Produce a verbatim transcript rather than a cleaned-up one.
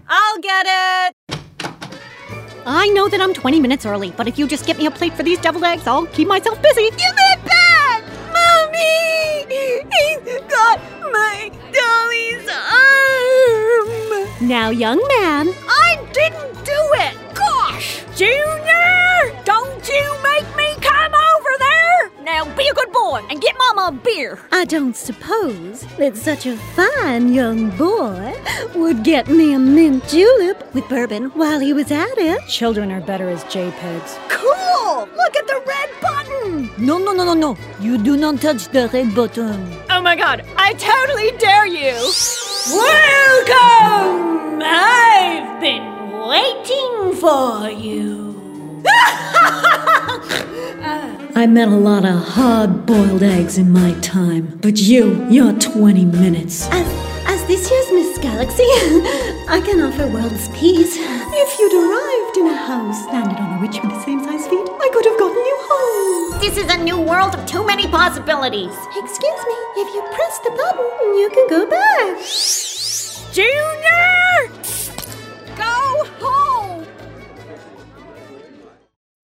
I'll get it! I know that I'm twenty minutes early, but if you just get me a plate for these deviled eggs, I'll keep myself busy. Give it back! Mommy! He's got my dolly's arm! Now, young man. I didn't do it! Gosh! Junior! Don't you make me come over there! Now be a good boy and get Mama a beer. I don't suppose that such a fine young boy would get me a mint julep with bourbon while he was at it. Children are better as JPEGs. Cool! Look at the red button! No, no, no, no, no. You do not touch the red button. Oh my god, I totally dare you! Welcome! I've been waiting for you. I met a lot of hard-boiled eggs in my time, but you, you're twenty minutes. As, as this year's Miss Galaxy, I can offer world's peace. If you'd arrived in a house, landed on a witch with the same size feet, I could have gotten you home. This is a new world of too many possibilities. Excuse me, if you press the button, you can go back. Junior!